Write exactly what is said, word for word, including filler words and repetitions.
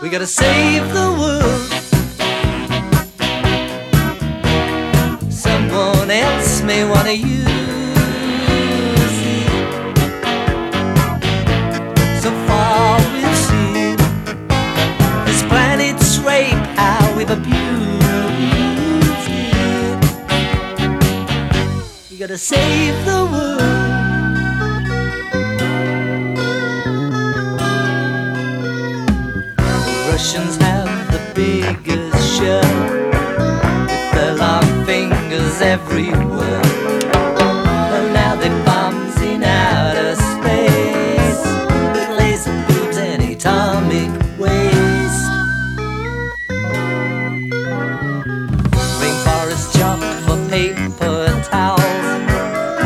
We gotta save the world. Someone else may wanna use it. So far we've seen this planet's rape, how we've abused it. We gotta save the world.